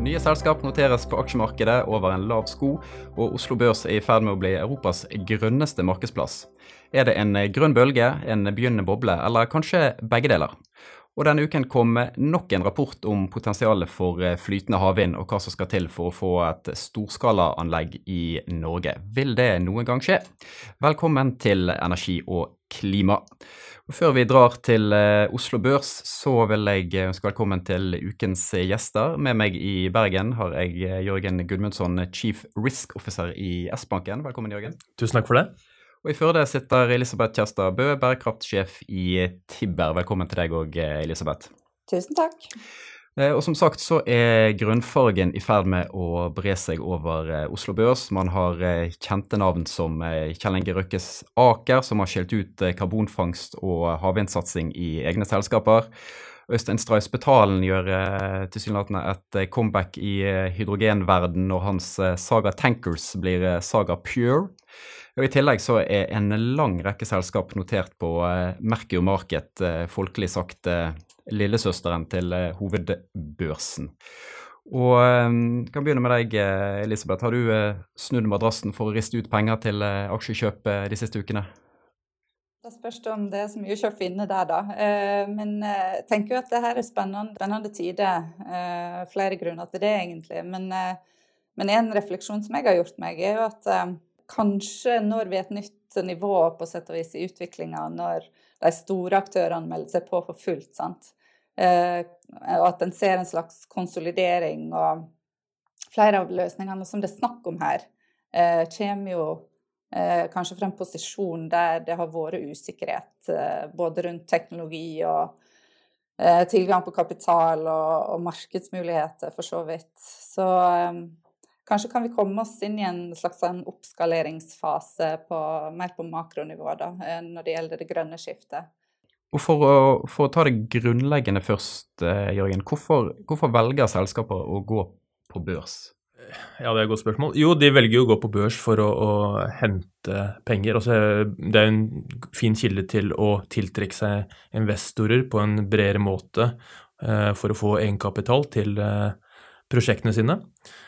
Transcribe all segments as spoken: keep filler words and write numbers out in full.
Nye selskap noteres på aksjemarkedet over en lav sko, og Oslo Børs er i ferd med å bli Europas grønneste markedsplass. Er det en grønn bølge, en begynnende boble, eller kanskje begge deler? Og denne uken kom nok en rapport om potensialet for flytende havvind og hva som skal til for å få et storskalaanlegg i Norge. Vil det noen gang skje? Velkommen til Energi og klima. Og før vi drar til Oslo Børs, så vil jeg ønske velkommen til ukens gjester. Med meg i Bergen har jeg Jørgen Gudmundsson, Chief Risk Officer i S-banken. Velkommen, Jørgen. Tusen takk for det. Og i Førde sitter Elisabeth Kjerstad Bø, bærekraftsjef i Tibber. Velkommen til deg også, Elisabeth. Tusen takk. Og som sagt så er grønnfargen i ferd med å bre seg over Oslo Børs. Man har kjente navn som Kjell Inge Røkkes Aker, som har skilt ut karbonfangst og havvindsatsing i egne selskaper. Øystein Stray-Spetalen gjør tilsynelatende et comeback i hydrogenverden når hans Saga Tankers blir Saga Pure. Og i tillegg så er en lang rekke selskap notert på uh, Merkur Market, uh, folkelig sagt uh, lillesøsteren til uh, hovedbørsen. Og um, kan begynne med deg, uh, Elisabeth. Har du uh, snudd madrassen for å riste ut penger til uh, aksjekjøp uh, de siste ukene? Det spørs om det er så mye å finne der da. Uh, men jeg uh, tenker jo at det her er spennende, spennende tider. Uh, flere grunner til det egentlig. Men, uh, men en refleksjon som jeg har gjort meg er jo at uh, kanskje når vi er et nytt nivå på sett og vis i utviklingen, når de store aktørene melder seg på for fullt, sant? Eh, og at en ser en slags konsolidering, og flere av løsningene som det er snakk om her, eh, kommer jo eh, kanskje fra en posisjon der det har vært usikkerhet, eh, både rundt teknologi og eh, tilgang på kapital og, og markedsmuligheter for så vidt. Så eh, kanskje kan vi komme oss inn i en slags en oppskaleringsfase på, mer på makronivå da, når det gjelder det grønne skiftet. Og for å, for å ta det grunnleggende først, Jørgen, hvorfor, hvorfor velger selskaper å gå på børs? Ja, det er et godt spørsmål. Jo, de velger jo å gå på børs for å, å hente penger. Også, det er en fin kilde til å tiltrekke seg investorer på en bredere måte eh, for å få egenkapital til eh, prosjektene sine.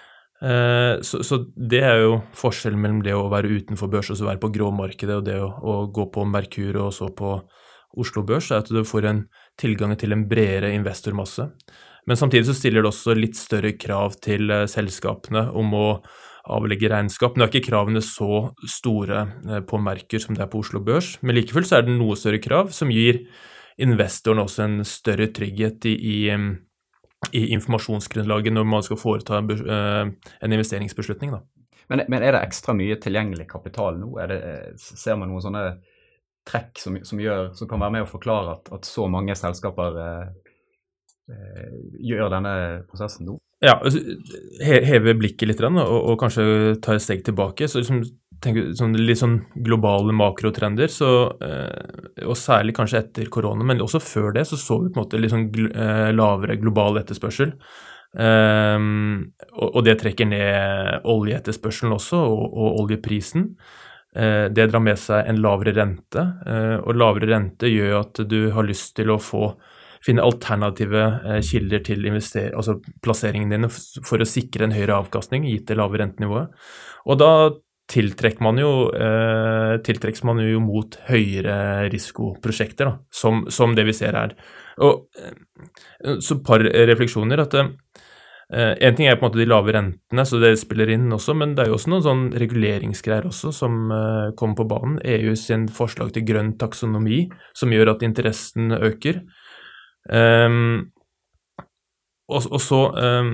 Så, så det er jo forskjellen mellom det å være utenfor børs og så være på gråmarkedet og det å, å gå på Merkur og så på Oslo Børs, er at du får en tilgang til en bredere investormasse. Men samtidig så stiller det også litt større krav til selskapene om å avlegge regnskap. Nå er ikke kravene så store på Merkur som det er på Oslo Børs, men likefullt så er det noe større krav som gir investoren også en større trygghet i, i i informasjonsgrunnlaget når man skal foreta en investeringsbeslutning da. Men, men er det ekstra mye tilgjengelig kapital nå? Er det, ser man noen sånne trekk som, som, gjør, som kan være med å forklare at, at så mange selskaper eh, gjør denne prosessen nå? Ja, heve blikket litt og, og kanskje ta et steg tilbake. Så liksom, tenker, sånn, litt sånn globale makrotrender, så, eh, og særlig kanskje etter korona, men også før det så så vi på en måte litt sånn gl eh, lavere global etterspørsel. Um, og, og det trekker ned oljeetterspørselen også, og, og oljeprisen. Uh, det drar med seg en lavere rente, uh, og lavere rente gjør at du har lyst til å få finne alternative uh, kilder til altså plasseringen din for å sikre en høyere avkastning gitt det lave rentenivået. Og da tiltrekker man jo, uh, tiltrekker man jo mot høyere risikoprosjekter, da, som, som det vi ser her. Og uh, så et par refleksjoner at uh, en ting er på en måte de lave rentene, så det spiller inn også, men det er jo også noen sånn reguleringsgreier også som uh, kommer på banen. E U sin forslag til grønn taksonomi, som gjør at interessen øker. Um, og, og så um,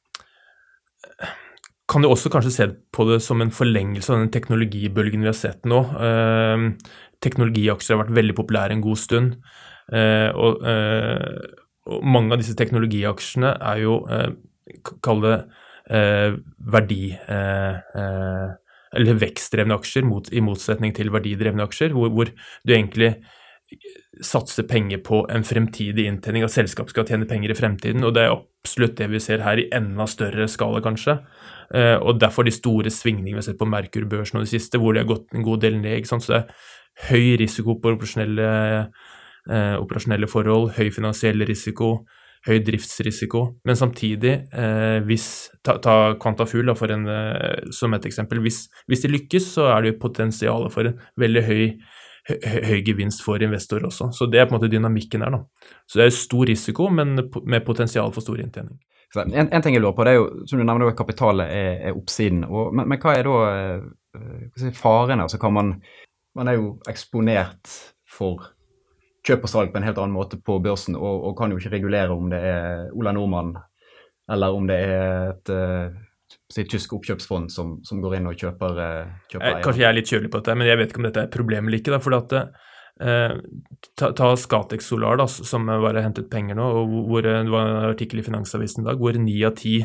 kan du også kanskje se på det som en forlengelse av den teknologibølgen vi har sett nå. Um, teknologiaksjer har vært veldig populære en god stund, uh, og, uh, og mange av disse teknologiaksjene er jo uh, kall det eh, verdi, eh, eh, eller vekstdrevne aksjer mot, i motsetning til verdidrevne aksjer, hvor, hvor du egentlig satser penger på en fremtidig inntjening, at selskap skal tjene penger i fremtiden, og det er absolutt det vi ser her i enda større skala kanskje, eh, og derfor de store svingningene vi har sett på Merkur Børsen og det siste, hvor det har gått en god del ned, ikke sant? Så det er høy risiko på operasjonelle, eh, operasjonelle forhold, høy finansiell risiko, høy driftsrisiko, men samtidig, eh, hvis, ta, ta Quantafugl for en, eh, som et eksempel, hvis, hvis de lykkes, så er det jo potensialet for en veldig høy, høy, høy gevinst for investorer også. Så det er på en måte dynamikken her da. Så det er stor risiko, men med potensial for stor inntjening. En, en ting jeg lurer på, det er jo, som du nevner, at kapitalet er, er oppsiden, og, men, men hva er da hva si, farene? Altså kan man, man er jo eksponert for kjøp og salg på en helt annen måte på børsen, og, og kan jo ikke regulere om det er Ola Nordmann, eller om det er et, et tysk oppkjøpsfond som, som går inn og kjøper, kjøper eier. Kanskje jeg er litt kjølig på dette, men jeg vet ikke om dette er et problem eller ikke, da, for at eh, ta, ta Scatec Solar, da, som bare hentet penger nå, og hvor det var en artikkel i Finansavisen i dag, hvor ni av ti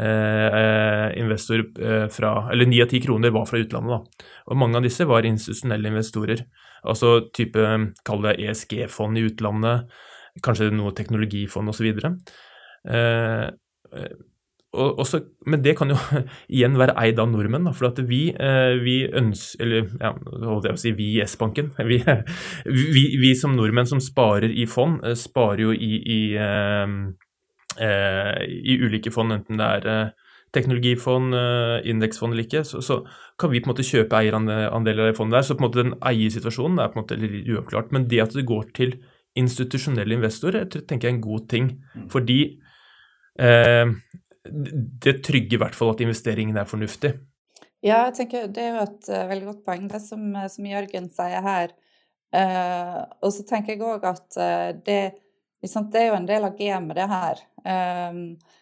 eh, investorer eh, fra, eller ni av ti kroner var fra utlandet da, og mange av disse var institusjonelle investorer, altså type, kall det E S G-fond i utlandet, kanskje noe teknologifond og så videre. Eh, og, og så, men det kan jo igjen være eid av nordmenn, da, for at vi, eh, vi ønsker, eller ja, holdt jeg å si vi i S-banken, vi, vi, vi som nordmenn som sparer i fond, sparer jo i, i, eh, eh, i ulike fond, enten det er eh, teknologifond, indeksfond eller ikke, så, så kan vi på en måte kjøpe eierandeler av fondet der, så på en måte den eiersituasjonen er på en måte litt uavklart, men det at det går til institusjonelle investorer, jeg tenker jeg er en god ting, fordi eh, det trygger i hvert fall at investeringen er fornuftig. Ja, jeg tenker det er jo et uh, veldig godt poeng, det som, som Jørgen sier her, uh, og så tenker jeg også at uh, det, liksom, det er jo en del av gamet det her, um,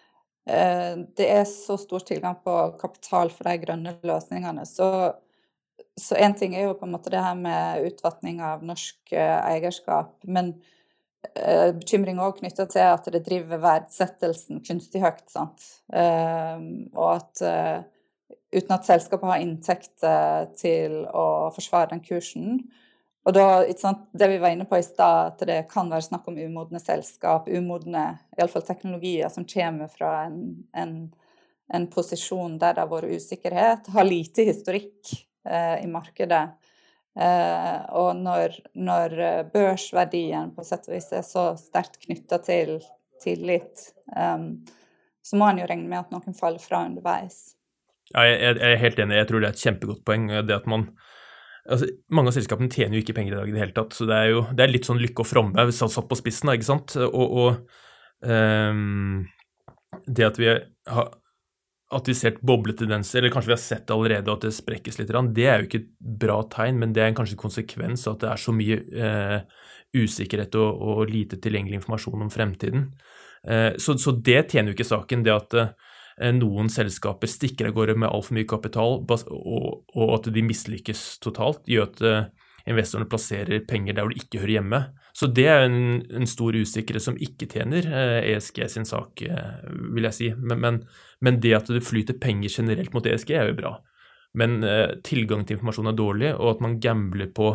det er så stor tilgang på kapital for de grønne løsningene, så, så en ting er jo på en måte det her med utvattning av norsk eierskap, men uh, bekymring også knyttet til at det driver verdsettelsen kunstig høyt, sant? Uh, og at uh, uten at selskapet har inntekter til å forsvare den kursen, og da, ikke sant, det vi var inne på i sted, at det kan være snakk om umodne selskap, umodne, i alle fall teknologier som kommer fra en, en, en posisjon der det har vært usikkerhet, har lite historikk eh, i markedet. Eh, og når, når børsverdien på sett og vis er så sterkt knyttet til tillit, um, så må man jo regne med at noen faller fra underveis. Ja, jeg, jeg er helt enig, jeg tror det er et kjempegodt poeng, det at man Altså, mange av selskapene tjener jo ikke penger i dag i det hele tatt, så det er jo det er litt sånn lykke og fromme satt på spissen, ikke sant? Og, og um, det at vi, har, at vi ser bobletendenser, eller kanskje vi har sett det allerede at det sprekkes litt, det er jo ikke et bra tegn, men det er kanskje en konsekvens av at det er så mye uh, usikkerhet og, og lite tilgjengelig informasjon om fremtiden. Uh, så, så det tjener jo ikke saken, det at uh, noen selskaper stikker av gårde med alt for mye kapital, og, og at de mislykkes totalt, gjør at uh, investorene plasserer penger der hvor de ikke hører hjemme. Så det er en, en stor usikkerhet som ikke tjener uh, E S G sin sak, uh, vil jeg si. Men, men, men det at det flyter penger generelt mot E S G er jo bra. Men uh, tilgang til informasjon er dårlig, og at man gambler på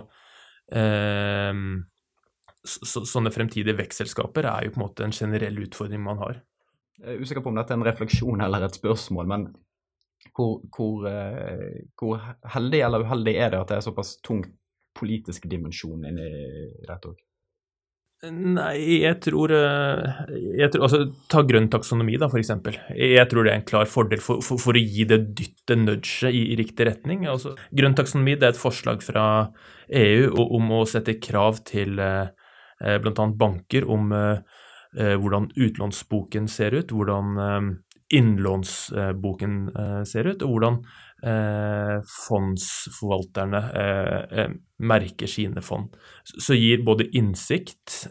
uh, så, sånne fremtidige vekstselskaper er jo på en måte en generell utfordring man har. Jeg er usikker på om dette er en refleksjon eller et spørsmål, men hvor, hvor, hvor heldig eller uheldig er det at det er såpass tung politisk dimensjon inni dette også? Nei, jeg tror, jeg tror altså, ta grønn taksonomi da, for eksempel. Jeg tror det er en klar fordel for, for, for å gi det dytte nudge i, i riktig retning. Altså, grønn taksonomi det er et forslag fra E U om å sette krav til eh, blant annet banker om eh, hvordan utlånsboken ser ut, hvordan innlånsboken ser ut, og hvordan fondsforvalterne merker sine fond. Så gir både innsikt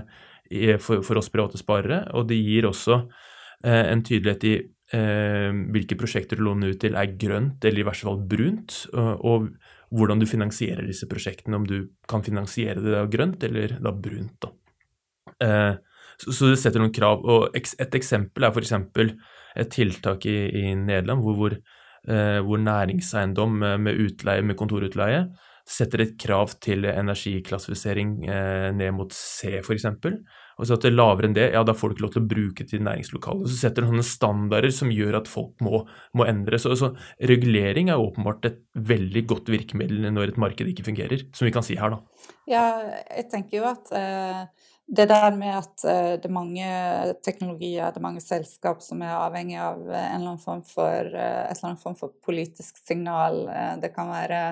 for oss private sparere, og det gir også en tydelighet i hvilke prosjekter du låner ut til er grønt, eller i hvert fall brunt, og hvordan du finansierer disse prosjektene, om du kan finansiere det da grønt eller da brunt da. Så det setter noen krav, og et eksempel er for eksempel et tiltak i, i Nederland, hvor, hvor, eh, hvor næringseiendom med utleie, med kontorutleie, setter et krav til energiklassifisering eh, ned mot C for eksempel, og så at det er lavere enn det, ja da får du ikke lov til å bruke til næringslokalet, så setter det sånne standarder som gjør at folk må, må endre, så, så regulering er åpenbart et veldig godt virkemiddel når et marked ikke fungerer, som vi kan si her da. Ja, jeg tenker jo at eh, det der med at uh, det er mange teknologier, det er mange selskap som er avhengig av uh, en eller annen form for, uh, et eller annet form for politisk signal. Uh, det kan være,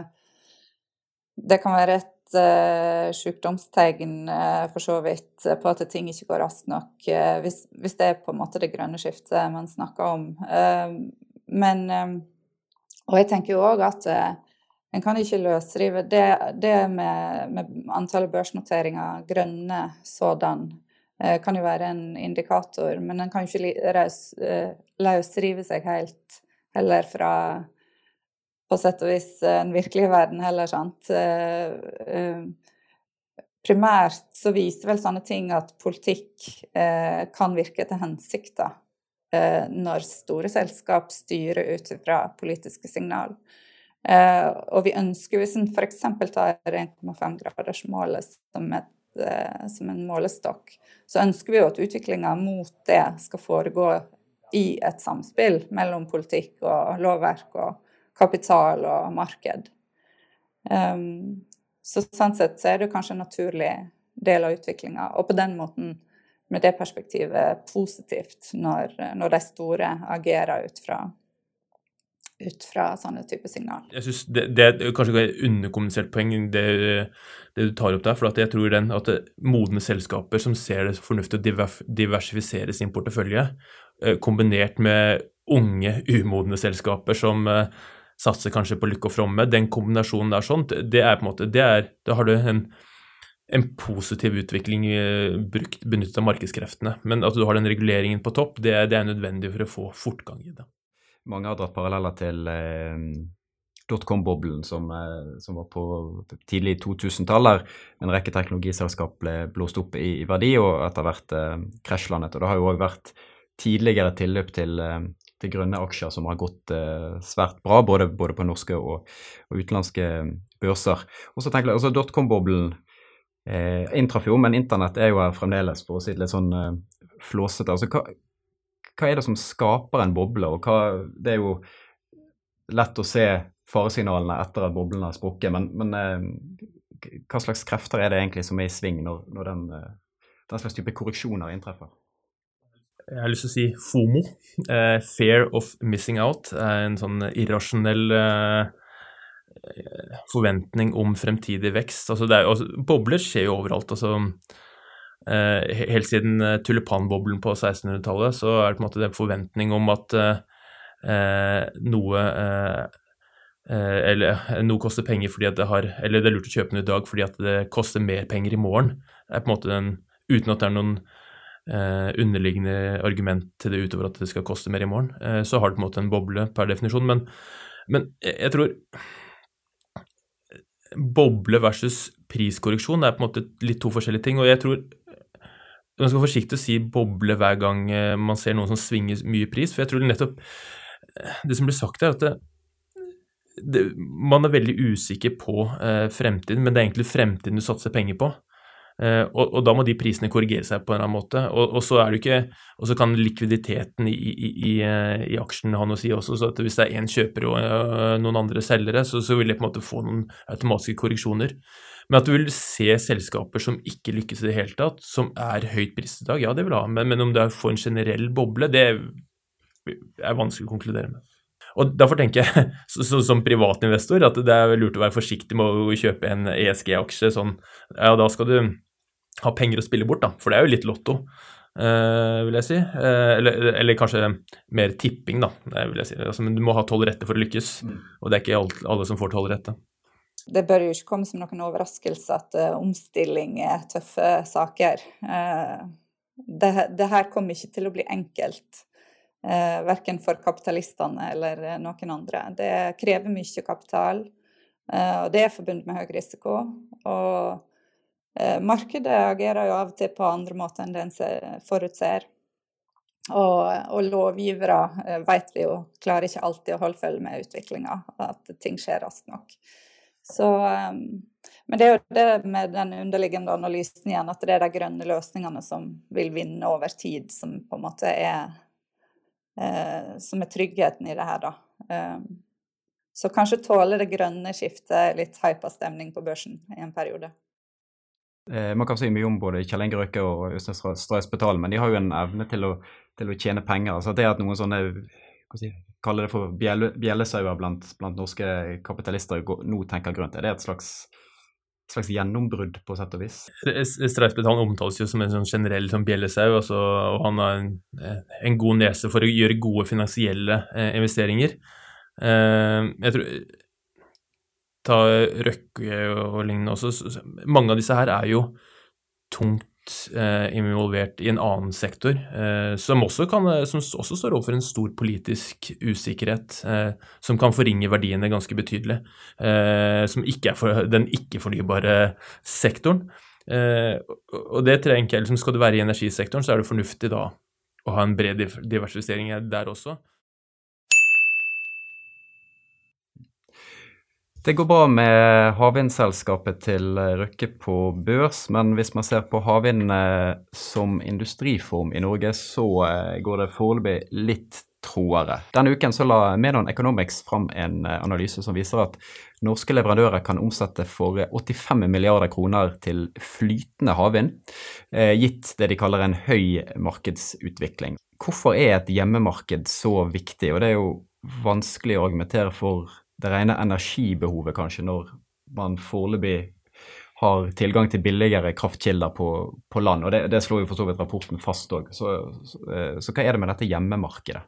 det kan være et uh, sykdomstegn uh, for så vidt uh, på at ting ikke går raskt nok, uh, hvis, hvis det er på en måte det grønne skiftet man snakker om. Uh, men, um, og jeg tenker jo også at uh, en kan ikke løsrive det, det med, med antallet børsnoteringer, grønne sådan, eh, kan jo være en indikator, men en kan jo ikke løs, eh, løsrive seg helt heller fra på sett og vis en virkelig verden heller, sant? Eh, eh, primært så viser vel sånne ting at politikk eh, kan virke til hensikter eh, når store selskap styrer ut fra politiske signal. Uh, og vi ønsker, hvis en for eksempel tar en komma fem graders målet som, et, uh, som en målestokk, så ønsker vi jo at utviklingen mot det skal foregå i et samspill mellom politikk og lovverk og kapital og marked. Um, så sånn sett så er det kanskje en naturlig del av utviklingen, og på den måten med det perspektivet positivt når, når de store agerer ut fra ut fra sånne type signal. Jeg synes det, det er kanskje et underkommunisert poeng det, det du tar opp der, for at jeg tror den, at det, modne selskaper som ser det fornuftig å diversifisere sin portefølje, kombinert med unge, umodne selskaper som uh, satser kanskje på lykke og fromme, den kombinasjonen der sånt, det er på en måte, det er, da har du en, en positiv utvikling uh, brukt, benyttet av markedskreftene, men at du har den reguleringen på topp, det, det er nødvendig for å få fortgang i det. Mange har dratt paralleller til eh, dotcom-boblen som, eh, som var på tidlig to tusen-tallet. En rekke teknologiselskap ble blåst opp i, i verdi og etter hvert eh, krasjlandet. Og det har jo også vært tidligere tilløp til, eh, til grønne aksjer som har gått eh, svært bra, både, både på norske og, og utenlandske børser. Og så tenker jeg, altså dotcom-boblen eh, inntraff jo, men internett er jo her fremdeles, for å si det litt sånn eh, flåsete. Altså hva Hva er det som skaper en boble, og hva, det er jo lett å se faresignalene etter at boblen har sprukket, men, men eh, hva slags krefter er det egentlig som er i sving når, når den, den slags type korreksjoner inntreffer? Jeg har lyst til å si FOMO, eh, Fear of Missing Out, er en sånn irrasjonell eh, forventning om fremtidig vekst. Altså det er, altså, bobler skjer jo overalt, altså Uh, helt siden uh, tulipanboblen på sekstenhundretallet så er det på en måte en forventning om at uh, uh, noe uh, uh, eller noe koster penger fordi at det har, eller det er lurt å kjøpe den i dag fordi at det koster mer penger i morgen. Det er på en måte den, uten at det er noen uh, underliggende argument til det utover at det skal koste mer i morgen, uh, så har det på en måte en boble per definisjon, men, men jeg tror boble versus priskorreksjon er på en måte litt to forskjellige ting, og jeg tror man skal være forsiktig å si boble hver gang man ser noen som svinger mye pris, for jeg tror det nettopp, det som blir sagt er at det, det, man er veldig usikker på eh, fremtiden, men det er egentlig fremtiden du satser penger på, eh, og, og da må de prisene korrigere seg på en eller annen måte, og, og så er det ikke, og så kan likviditeten i, i, i, i aksjen ha noe å si også, så at hvis det er en kjøper og uh, noen andre selgere, så, så vil det på en måte få noen automatiske korreksjoner. Men at du vil se selskaper som ikke lykkes i det hele tatt, som er høyt priset i dag, ja, det vil ha. Men, men om det er for en generell boble, det er vanskelig å konkludere med. Og derfor tenker jeg, så, så, som privatinvestor, at det er lurt å være forsiktig med å kjøpe en E S G-aksje, sånn, ja, da skal du ha penger å spille bort, da, for det er jo litt lotto, uh, vil jeg si. Uh, eller, eller kanskje mer tipping, da, vil jeg si. Altså, men du må ha tolv rette for å lykkes, og det er ikke alt, alle som får tolv rette. Det bør jo ikke komme som noen overraskelse at uh, omstilling er tøffe saker. Uh, det, det her kommer ikke til å bli enkelt, uh, hverken for kapitalistene eller noen andre. Det krever mye kapital, uh, og det er forbundet med høy risiko. Og uh, markedet agerer jo av og til på andre måter enn det en forutser. Og, og lovgivere uh, vet vi jo klarer ikke alltid å holde følge med utviklingen, at ting skjer raskt nok. Så, um, men det er jo det med den underliggende analysen igjen, at det er de grønne løsningene som vil vinne over tid, som på en måte er, eh, som er tryggheten i det her da. Um, så kanskje tåler det grønne skiftet litt hypa stemning på børsen i en periode. Eh, man kan si mye om både Kjell Inge Røkke og Øystein Stray Spetalen, men de har jo en evne til å, til å tjene penger. Altså det at noen sånne, hva si, kaller det for bjelle, bjellesauer blant, blant norske kapitalister nå tenker grønt, er det et slags, slags gjennombrudd på sett og vis? Stray Spetalen omtales jo som en sånn generell sånn bjellesau, altså, og han har en, en god nese for å gjøre gode finansielle eh, investeringer. Eh, jeg tror ta Røkke og lignende også, mange av disse her er jo tungt eh, involvert i en annen sektor, eh, som, også kan, som også står overfor en stor politisk usikkerhet, eh, som kan forringe verdiene ganske betydelig, eh, som ikke er for den ikke-fornybare sektoren. Eh, og det trenger jeg, liksom, skal du være i energisektoren, så er det fornuftig da å ha en bred diversifisering der også. Det går bra med havvindselskapet til Røkke på børs, men hvis man ser på havvind som industriform i Norge, så går det foreløpig litt troere. Denne uken så la Menon Economics fram en analyse som viser at norske leverandører kan omsette for åttifem milliarder kroner til flytende havvind, gitt det de kaller en høy markedsutvikling. Hvorfor er et hjemmemarked så viktig? Og det er jo vanskelig å argumentere for det rene energibehovet kanskje når man foreløpig har tilgang til billigere kraftkilder på, på land, og det, det slår jo for så vidt rapporten fast også. Så, så, så hva er det med dette hjemmemarkedet?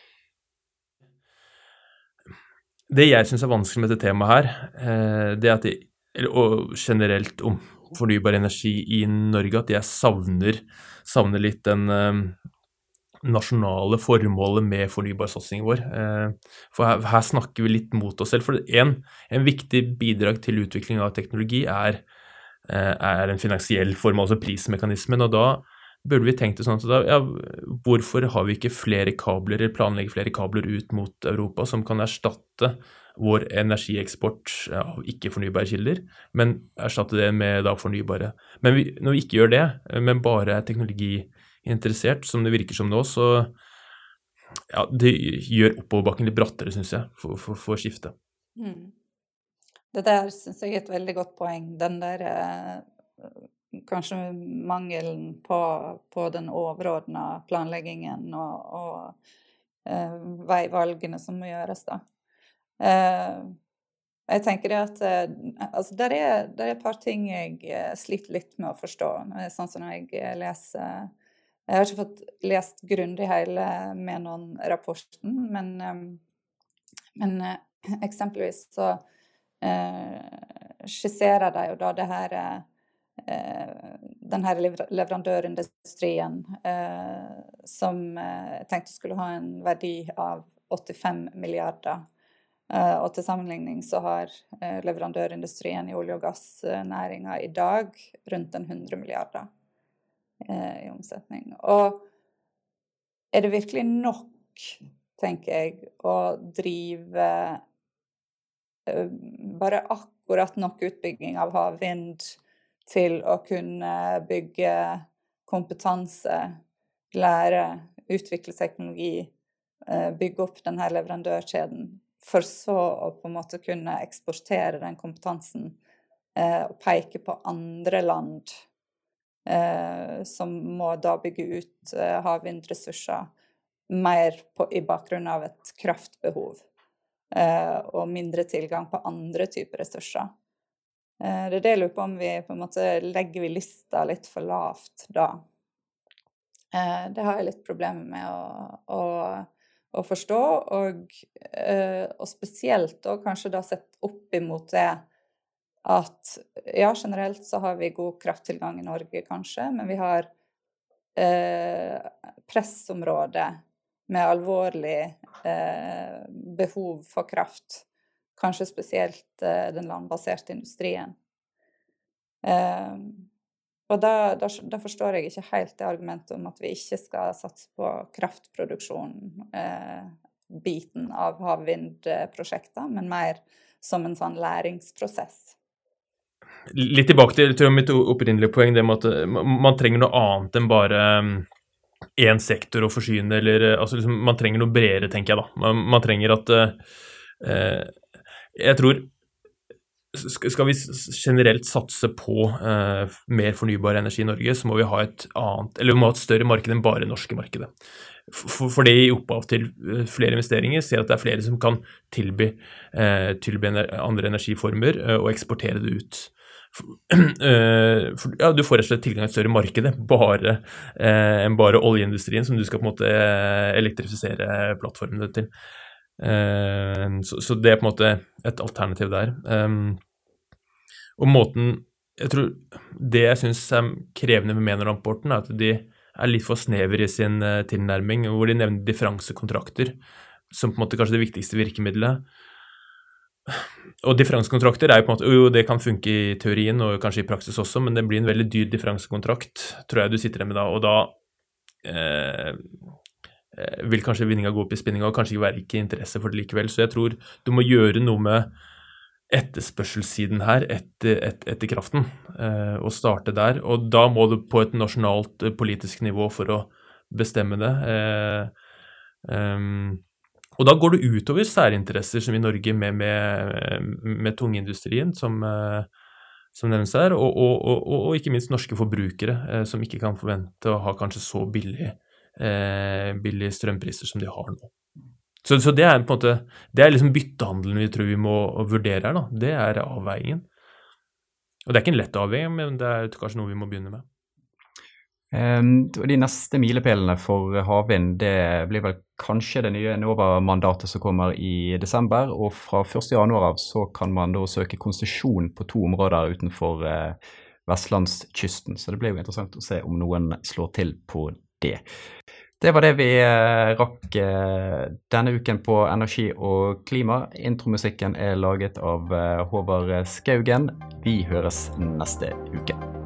Det jeg synes er vanskelig med dette temaet her, det er at jeg, og generelt om fornybar energi i Norge, at jeg savner, savner litt den nasjonale formålet med fornybarsatsingen vår. For her, her snakker vi litt mot oss selv, for en, en viktig bidrag til utvikling av teknologi er, er en finansiell form, altså prismekanismen, og da burde vi tenkt det sånn at da, ja, hvorfor har vi ikke flere kabler, eller planlegger flere kabler ut mot Europa som kan erstatte vår energieksport av ikke-fornybare kilder, men erstatte det med da fornybare. Men vi, når vi ikke gjør det, men bare teknologi interessert, som det virker som nå, så ja, det gjør oppoverbakken litt brattere, synes jeg, for, for, for skiftet. Mm. Det der synes jeg er et veldig godt poeng. Den der eh, kanskje mangelen på, på den overordnede planleggingen og, og eh, veivalgene som må gjøres da. Eh, jeg tenker det at eh, altså der er, der er et par ting jeg eh, sliter litt med å forstå, sånn som når jeg leser. Jeg har ikke fått lest grundig hele Menon-rapporten, men, men eksempelvis så eh, skisserer de jo da det her, eh, den her leverandørindustrien eh, som eh, tenkte skulle ha en verdi av åttifem milliarder. Eh, og til sammenligning så har eh, leverandørindustrien i olje- og gassnæringen i dag rundt en hundre milliarder. I omsetning. Og er det virkelig nok, tenker jeg, å drive uh, bare akkurat nok utbygging av havvind til å kunne bygge kompetanse, lære, utvikle teknologi, uh, bygge opp denne leverandørkjeden, for så å på en måte kunne eksportere den kompetansen uh, og peke på andre land Eh, som må da bygge ut eh, havvindressurser mer på, i bakgrunn av et kraftbehov eh, og mindre tilgang på andre typer ressurser. Eh, det er det jeg lurer på om vi på en måte legger vi lista litt for lavt da. Eh, det har jeg litt problemer med å, å, å forstå, og, eh, og spesielt da kanskje da sett opp imot det at ja, generelt så har vi god krafttilgang i Norge kanskje, men vi har eh, pressområder med alvorlig eh, behov for kraft, kanskje spesielt eh, den landbaserte industrien. Eh, og da, da, da forstår jeg ikke helt det argumentet om at vi ikke skal satse på kraftproduksjon, eh, biten av havvindprosjekter, men mer som en sånn læringsprosess. Litt tilbake til, til mitt opprinnelige poeng, det med at man, man trenger noe annet enn bare en sektor å forsyne, eller altså liksom, man trenger noe bredere, tenker jeg da. Man, man trenger at eh, jeg tror skal vi generelt satse på eh, mer fornybar energi i Norge, så må vi ha et annet, eller vi må ha et større marked enn bare norske markedet. For, for det i opphav til flere investeringer ser at det er flere som kan tilby, eh, tilby andre energiformer eh, og eksportere det ut. For, eh, for, ja, du får rett og slett tilgang til et større marked bare, eh, enn bare oljeindustrien som du skal på en måte elektrifisere plattformene til. Uh, så, så det er på en måte et alternativ der. Um, og måten, jeg tror det jeg synes er krevende med Menon-rapporten er at de er litt for snever i sin uh, tilnærming, hvor de nevner differansekontrakter som på en måte kanskje det viktigste virkemidlet. Og differansekontrakter er jo på en måte, jo det kan funke i teorien og kanskje i praksis også, men det blir en veldig dyr differansekontrakt, tror jeg du sitter der med da, og da uh, vil kanskje vinninga gå opp i spinninga og kanskje ikke være ikke interesse for det likevel. Så jeg tror du må gjøre noe med etterspørselssiden her etter, etter, etter kraften eh, og starte der. Og da må du på et nasjonalt politisk nivå for å bestemme det. Eh, um, og da går det utover særinteresser som i Norge med, med, med tungindustrien som, eh, som nevnes her, og, og, og, og ikke minst norske forbrukere eh, som ikke kan forvente å ha kanskje så billig Eh, billige strømpriser som de har nå. Så, så det er på en måte, det er liksom byttehandelen vi tror vi må vurdere her da. Det er avveiingen. Og det er ikke en lett avveining, men det er kanskje noe vi må begynne med. Um, de neste milepælene for havvind, det blir vel kanskje det nye Enova-mandatet som kommer i desember, og fra første januar av så kan man da søke konsesjon på to områder utenfor uh, Vestlandskysten, så det blir jo interessant å se om noen slår til på det. Det var det vi eh, rakk eh, denne uken på Energi og klima. Intromusikken er laget av eh, Håvard Skaugen. Vi høres neste uke.